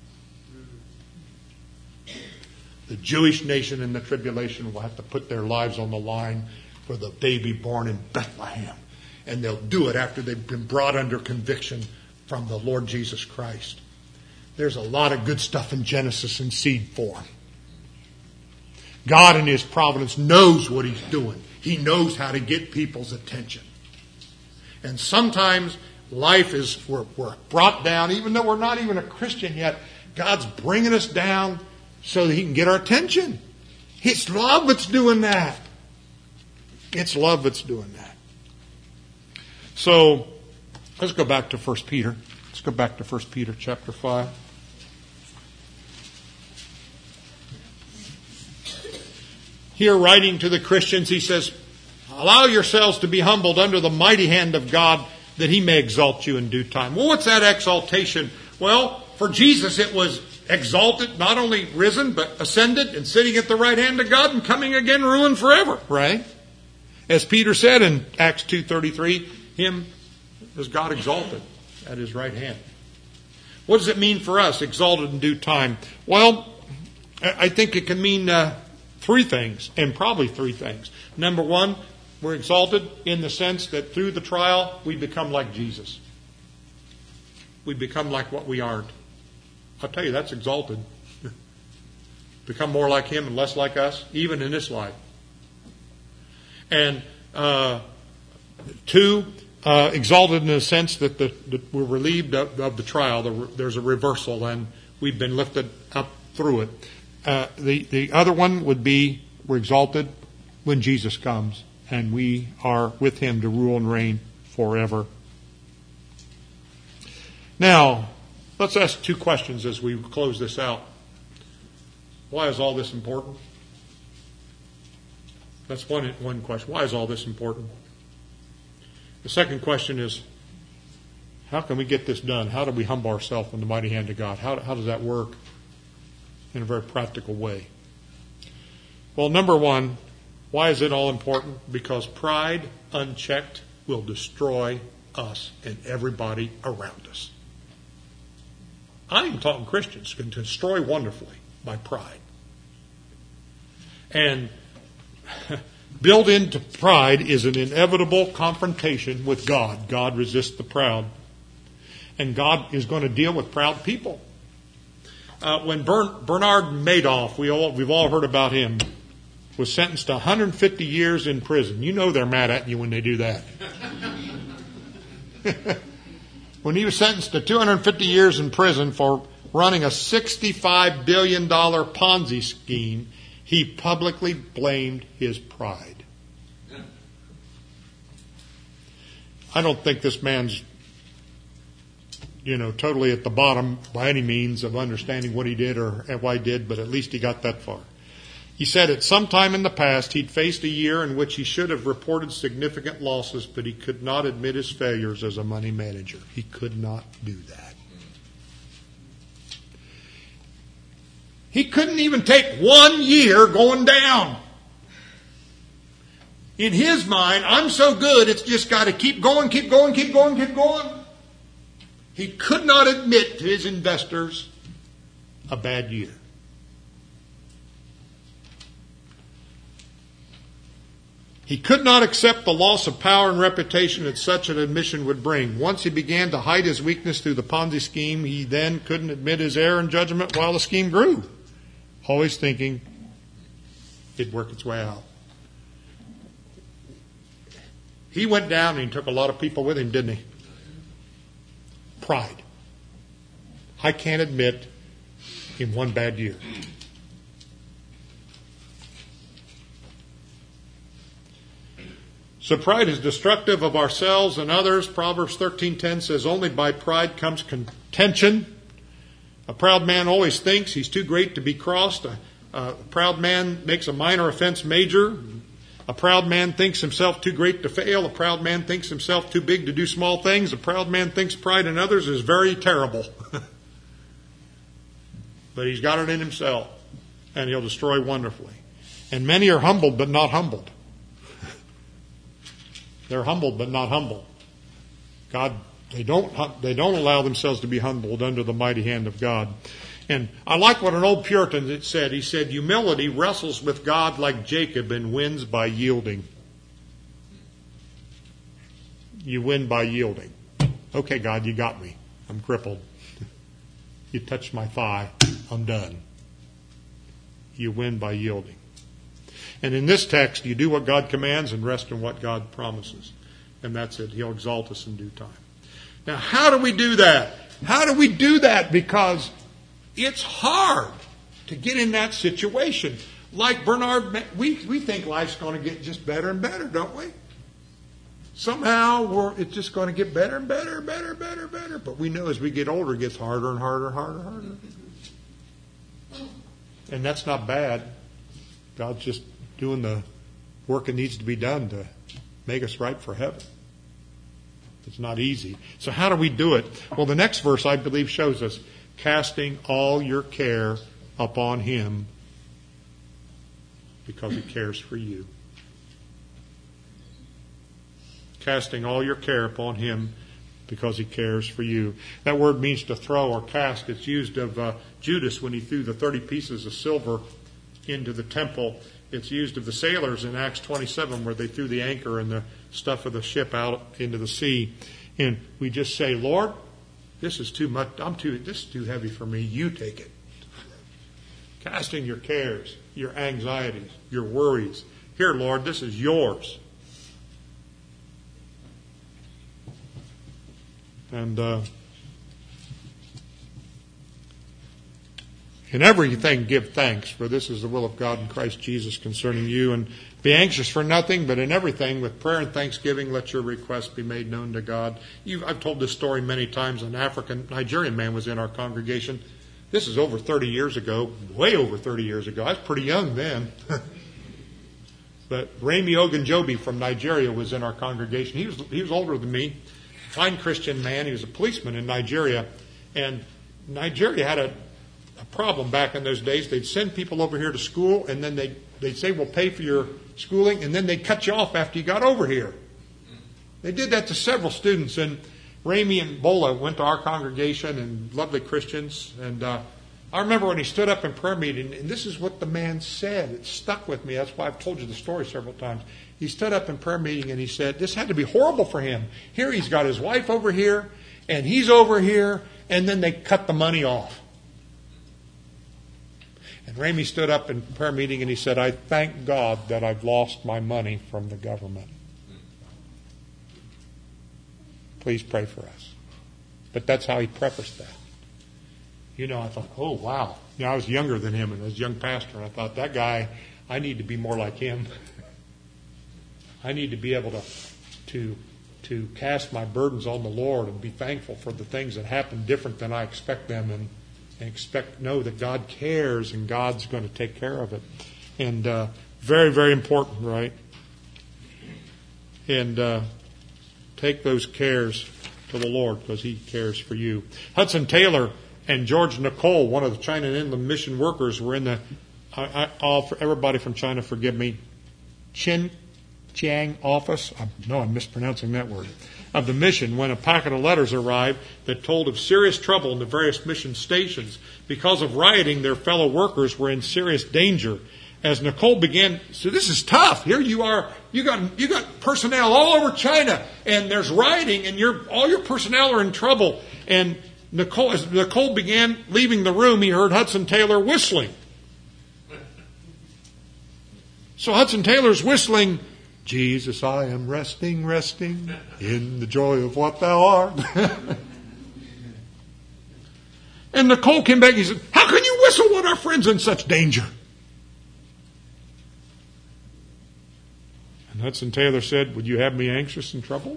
The Jewish nation in the tribulation will have to put their lives on the line for the baby born in Bethlehem. And they'll do it after they've been brought under conviction from the Lord Jesus Christ. There's a lot of good stuff in Genesis in seed form. God in His providence knows what He's doing. He knows how to get people's attention. And sometimes life is, we're brought down, even though we're not even a Christian yet. God's bringing us down so that He can get our attention. It's love that's doing that. It's love that's doing that. So, let's go back to 1 Peter. Let's go back to 1 Peter chapter 5. Here, writing to the Christians, he says, allow yourselves to be humbled under the mighty hand of God, that He may exalt you in due time. Well, what's that exaltation? Well, for Jesus it was exalted, not only risen, but ascended and sitting at the right hand of God and coming again, ruling forever, right? As Peter said in Acts 2:33, Him is God exalted at His right hand. What does it mean for us, exalted in due time? Well, I think it can mean three things, and probably three things. Number one, we're exalted in the sense that through the trial, we become like Jesus. We become like what we aren't. I'll tell you, that's exalted. Become more like Him and less like us, even in this life. And two, exalted in the sense that we're relieved of the trial. There's a reversal, and we've been lifted up through it. The other one would be we're exalted when Jesus comes, and we are with Him to rule and reign forever. Now, let's ask two questions as we close this out. Why is all this important? That's one question. Why is all this important? The second question is, how can we get this done? How do we humble ourselves in the mighty hand of God? How does that work in a very practical way? Well, number one, why is it all important? Because pride, unchecked, will destroy us and everybody around us. I'm even talking Christians can destroy wonderfully by pride. And built into pride is an inevitable confrontation with God. God resists the proud. And God is going to deal with proud people. When Bernard Madoff, we've all heard about him, was sentenced to 150 years in prison. You know they're mad at you when they do that. When he was sentenced to 250 years in prison for running a $65 billion Ponzi scheme, he publicly blamed his pride. I don't think this man's, totally at the bottom by any means of understanding what he did or why he did, but at least he got that far. He said at some time in the past he'd faced a year in which he should have reported significant losses, but he could not admit his failures as a money manager. He could not do that. He couldn't even take 1 year going down. In his mind, I'm so good, it's just got to keep going, keep going, keep going, keep going. He could not admit to his investors a bad year. He could not accept the loss of power and reputation that such an admission would bring. Once he began to hide his weakness through the Ponzi scheme, he then couldn't admit his error and judgment while the scheme grew, always thinking it'd work its way out. He went down and he took a lot of people with him, didn't he? Pride. I can't admit in one bad year. So pride is destructive of ourselves and others. Proverbs 13:10 says, only by pride comes contention. A proud man always thinks he's too great to be crossed. A proud man makes a minor offense major. A proud man thinks himself too great to fail. A proud man thinks himself too big to do small things. A proud man thinks pride in others is very terrible. But he's got it in himself, and he'll destroy wonderfully. And many are humbled but not humbled. They're humbled but not humble. God, they don't allow themselves to be humbled under the mighty hand of God. And I like what an old Puritan said. He said, humility wrestles with God like Jacob and wins by yielding. You win by yielding. Okay, God, you got me. I'm crippled. You touched my thigh. I'm done. You win by yielding. And in this text, you do what God commands and rest in what God promises. And that's it. He'll exalt us in due time. Now, how do we do that? How do we do that? Because it's hard to get in that situation. Like Bernard, we think life's going to get just better and better, don't we? Somehow it's just going to get better and better, better. But we know as we get older, it gets harder and harder. And that's not bad. God's just doing the work that needs to be done to make us right for heaven. It's not easy. So how do we do it? Well, the next verse, I believe, shows us casting all your care upon Him because He cares for you. Casting all your care upon Him because He cares for you. That word means to throw or cast. It's used of Judas when he threw the 30 pieces of silver into the temple. It's used of the sailors in Acts 27 where they threw the anchor and the stuff of the ship out into the sea. And we just say, Lord, this is too much. This is too heavy for me. You take it. Casting your cares, your anxieties, your worries. Here, Lord, this is yours. And in everything give thanks, for this is the will of God in Christ Jesus concerning you. And be anxious for nothing, but in everything, with prayer and thanksgiving, let your requests be made known to God. I've told this story many times. An Nigerian man was in our congregation. This is over 30 years ago, way over 30 years ago. I was pretty young then. But Remi Ogunjobi from Nigeria was in our congregation. He was older than me. Fine Christian man. He was a policeman in Nigeria. And Nigeria had a problem back in those days. They'd send people over here to school, and then they'd say, we'll pay for your schooling, and then they'd cut you off after you got over here. They did that to several students, and Rami and Bola went to our congregation, and lovely Christians. And I remember when he stood up in prayer meeting, and this is what the man said. It stuck with me. That's why I've told you the story several times. He stood up in prayer meeting, and he said, this had to be horrible for him. Here he's got his wife over here, and he's over here, and then they cut the money off. And Ramey stood up in prayer meeting and he said, I thank God that I've lost my money from the government. Please pray for us. But that's how he prefaced that. I thought, oh, wow. I was younger than him and I was a young pastor. And I thought, that guy, I need to be more like him. I need to be able to cast my burdens on the Lord and be thankful for the things that happen different than I expect them and know that God cares and God's going to take care of it. And very, very important, right? And take those cares to the Lord because He cares for you. Hudson Taylor and George Nicole, one of the China Inland Mission workers, were in the, everybody from China, forgive me, Xinjiang office, I'm mispronouncing that word, of the mission when a packet of letters arrived that told of serious trouble in the various mission stations. Because of rioting, their fellow workers were in serious danger. As Nicole began, so this is tough. Here you are, you got personnel all over China, and there's rioting, and all your personnel are in trouble. And as Nicole began leaving the room, he heard Hudson Taylor whistling. So Hudson Taylor's whistling, Jesus, I am resting in the joy of what thou art. And Nicole came back and he said, how can you whistle when our friend's in such danger? And Hudson Taylor said, would you have me anxious and troubled?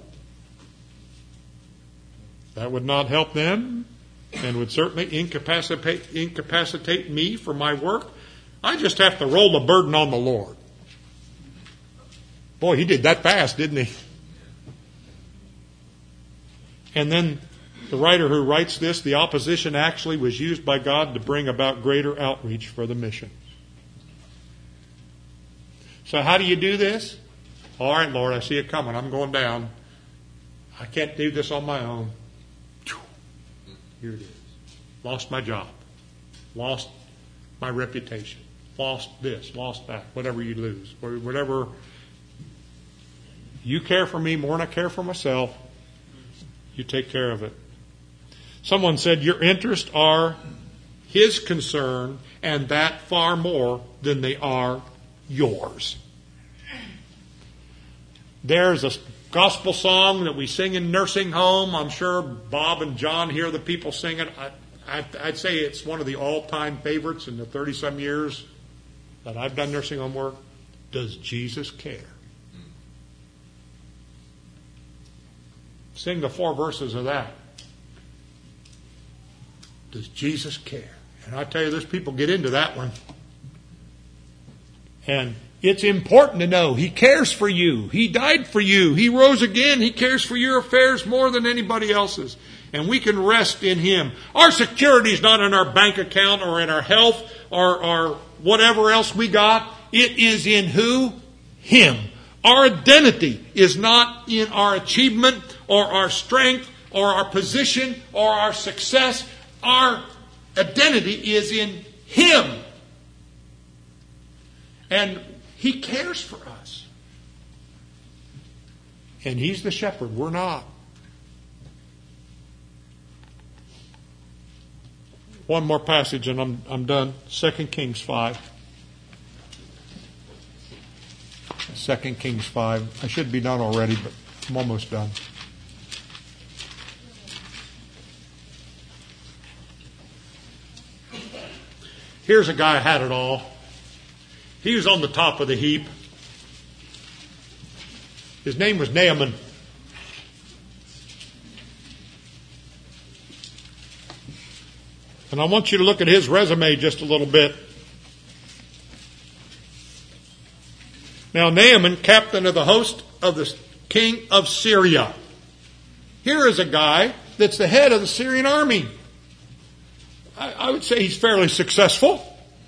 That would not help them and would certainly incapacitate me for my work. I just have to roll the burden on the Lord. Boy, he did that fast, didn't he? And then the writer who writes this, the opposition actually was used by God to bring about greater outreach for the mission. So how do you do this? All right, Lord, I see it coming. I'm going down. I can't do this on my own. Here it is. Lost my job. Lost my reputation. Lost this. Lost that. Whatever you lose. Whatever. You care for me more than I care for myself. You take care of it. Someone said your interests are His concern, and that far more than they are yours. There's a gospel song that we sing in nursing home. I'm sure Bob and John hear the people sing it. I'd say it's one of the all-time favorites in the 30-some years that I've done nursing home work. Does Jesus care? Sing the 4 verses of that. Does Jesus care? And I tell you, there's people get into that one. And it's important to know He cares for you. He died for you. He rose again. He cares for your affairs more than anybody else's. And we can rest in Him. Our security is not in our bank account or in our health or whatever else we got. It is in who? Him. Our identity is not in our achievement or our strength or our position or our success. Our identity is in Him. And He cares for us. And He's the shepherd. We're not. One more passage and I'm done. 2 Kings 5. 2 Kings 5. I should be done already, but I'm almost done. Here's a guy who had it all. He was on the top of the heap. His name was Naaman. And I want you to look at his resume just a little bit. Now, Naaman, captain of the host of the king of Syria. Here is a guy that's the head of the Syrian army. I would say he's fairly successful.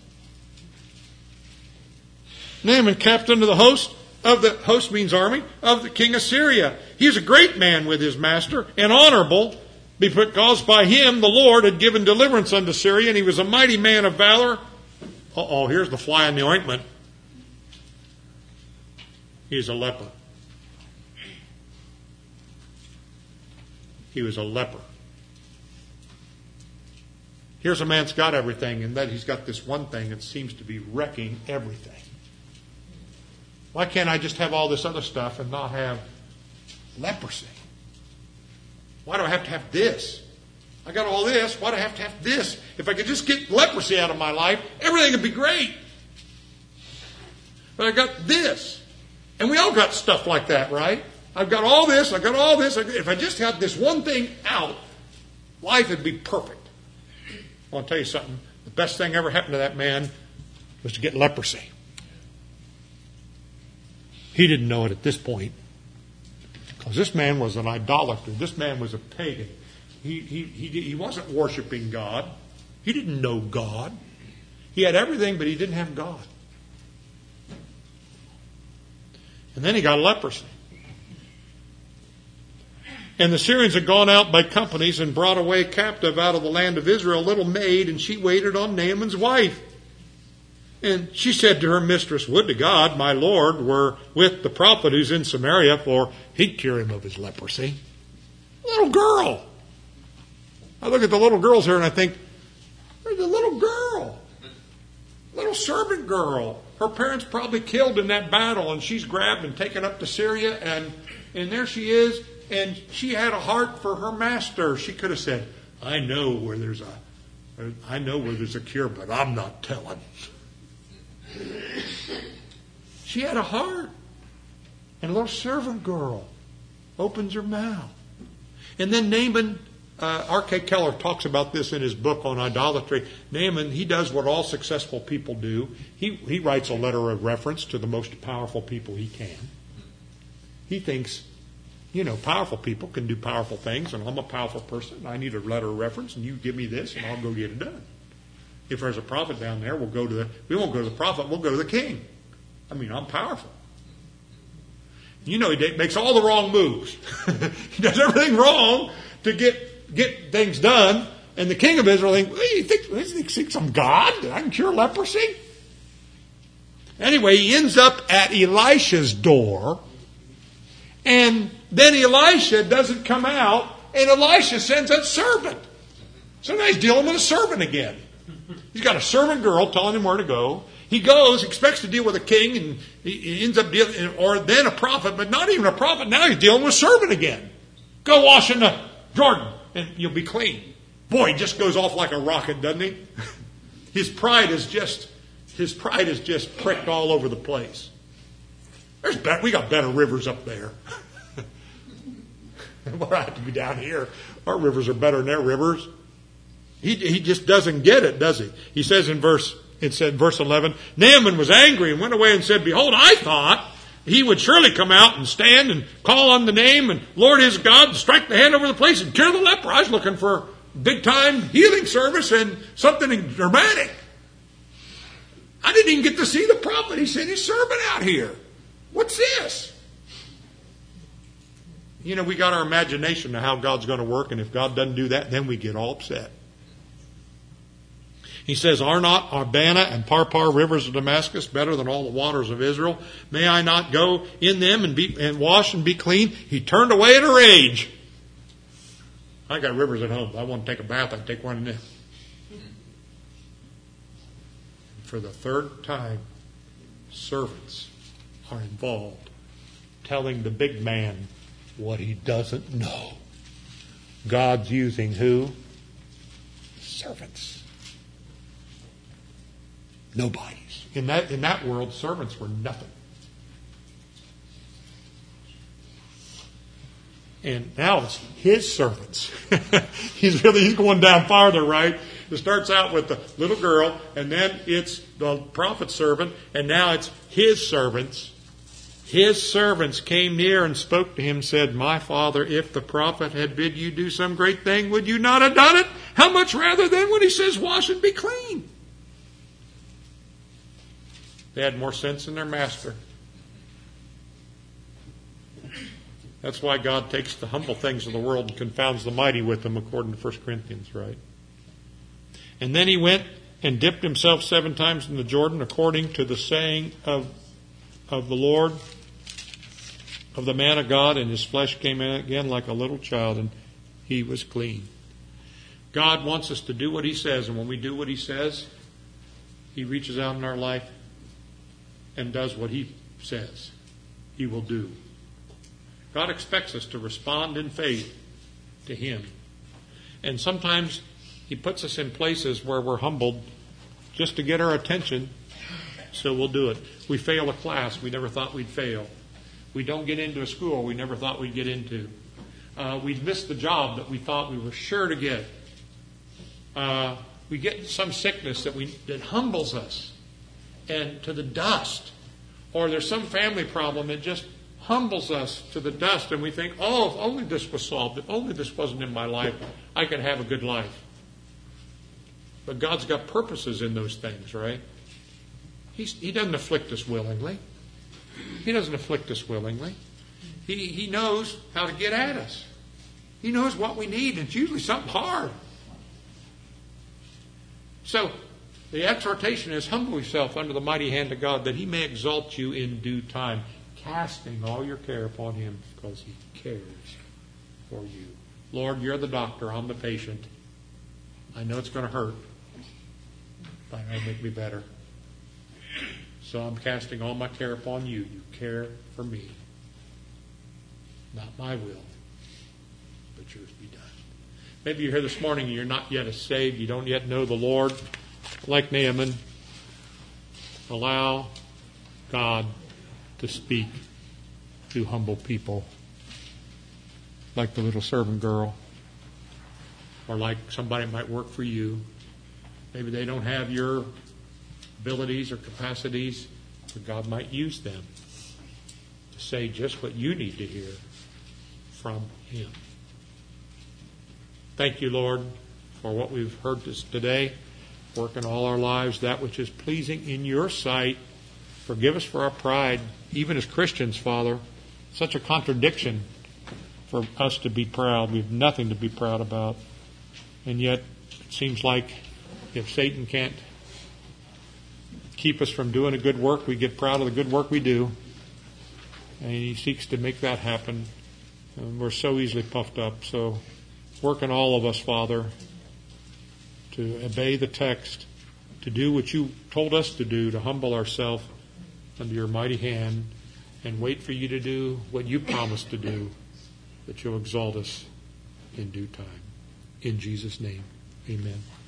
Naaman, captain of the host means army, of the king of Syria. He was a great man with his master and honorable, because by him the Lord had given deliverance unto Syria, and he was a mighty man of valor. Here's the fly in the ointment. He's a leper. He was a leper. Here's a man that's got everything, and that he's got this one thing that seems to be wrecking everything. Why can't I just have all this other stuff and not have leprosy? Why do I have to have this? I got all this. Why do I have to have this? If I could just get leprosy out of my life, everything would be great. But I got this. And we all got stuff like that, right? I've got all this. I got all this. If I just had this one thing out, life would be perfect. I want to tell you something. The best thing ever happened to that man was to get leprosy. He didn't know it at this point. Because this man was an idolater. This man was a pagan. He wasn't worshiping God. He didn't know God. He had everything, but he didn't have God. And then he got leprosy. And the Syrians had gone out by companies and brought away captive out of the land of Israel a little maid, and she waited on Naaman's wife. And she said to her mistress, "Would to God my Lord were with the prophet who's in Samaria, for he'd cure him of his leprosy." Little girl. I look at the little girls here and I think, there's a little girl. Little servant girl. Her parents probably killed in that battle, and she's grabbed and taken up to Syria, and there she is. And she had a heart for her master. She could have said, I know where there's a cure, but I'm not telling. She had a heart. And a little servant girl opens her mouth. And then Naaman, R.K. Keller talks about this in his book on idolatry. Naaman, he does what all successful people do. He writes a letter of reference to the most powerful people he can. He thinks, powerful people can do powerful things, and I'm a powerful person. I need a letter of reference, and you give me this, and I'll go get it done. If there's a prophet down there, we won't go to the prophet, we'll go to the king. I'm powerful. He makes all the wrong moves. He does everything wrong to get things done. And the king of Israel thinks, you think I'm God? I can cure leprosy? Anyway, he ends up at Elisha's door. And then Elisha doesn't come out. And Elisha sends a servant. So now he's dealing with a servant again. He's got a servant girl telling him where to go. He goes, expects to deal with a king, and he ends up dealing, or then a prophet, but not even a prophet. Now he's dealing with a servant again. Go wash in the Jordan, and you'll be clean. Boy, he just goes off like a rocket, doesn't he? His pride is just pricked all over the place. We got better rivers up there. We'll have to be down here. Our rivers are better than their rivers. He just doesn't get it, does he? He says in verse 11, Naaman was angry and went away and said, behold, I thought he would surely come out and stand and call on the name and Lord his God and strike the hand over the place and cure the leper. I was looking for big time healing service and something dramatic. I didn't even get to see the prophet. He sent his servant out here. What's this? We got our imagination of how God's going to work, and if God doesn't do that, then we get all upset. He says, are not Abana and Parpar rivers of Damascus better than all the waters of Israel? May I not go in them and wash and be clean? He turned away in a rage. I got rivers at home. If I want to take a bath, I take one in there. For the third time, servants are involved, telling the big man what he doesn't know. God's using who? Servants. Nobodies. In that world, servants were nothing. And now it's his servants. He's going down farther, right? It starts out with the little girl, and then it's the prophet's servant, and now it's his servants. His servants came near and spoke to him, said, my father, if the prophet had bid you do some great thing, would you not have done it? How much rather then when he says, wash and be clean? They had more sense than their master. That's why God takes the humble things of the world and confounds the mighty with them, according to 1 Corinthians, right? And then he went and dipped himself 7 times in the Jordan, according to the saying of the Lord, of the man of God, and his flesh came in again like a little child, and he was clean. God wants us to do what he says, and when we do what he says, he reaches out in our life and does what he says he will do. God expects us to respond in faith to him. And sometimes he puts us in places where we're humbled just to get our attention, so we'll do it. We fail a class we never thought we'd fail. We don't get into a school we never thought we'd get into. We miss the job that we thought we were sure to get. We get some sickness that humbles us and to the dust. Or there's some family problem that just humbles us to the dust, and we think, oh, if only this was solved, if only this wasn't in my life, I could have a good life. But God's got purposes in those things, right? He doesn't afflict us willingly. He doesn't afflict us willingly. He knows how to get at us. He knows what we need, and it's usually something hard. So, the exhortation is, humble yourself under the mighty hand of God, that he may exalt you in due time, casting all your care upon him, because he cares for you. Lord, you're the doctor, I'm the patient. I know it's going to hurt, but it'll make me better. So I'm casting all my care upon you. You care for me. Not my will, but yours be done. Maybe you're here this morning and you're not yet saved. You don't yet know the Lord. Like Naaman, allow God to speak to humble people. Like the little servant girl. Or like somebody might work for you. Maybe they don't have your abilities or capacities, but God might use them to say just what you need to hear from Him. Thank you, Lord, for what we've heard this today. Work in all our lives that which is pleasing in your sight. Forgive us for our pride, even as Christians, Father. Such a contradiction for us to be proud. We have nothing to be proud about. And yet, it seems like if Satan can't keep us from doing a good work, we get proud of the good work we do. And he seeks to make that happen. And we're so easily puffed up. So work in all of us, Father, to obey the text, to do what you told us to do, to humble ourselves under your mighty hand and wait for you to do what you promised to do, that you'll exalt us in due time. In Jesus' name, amen.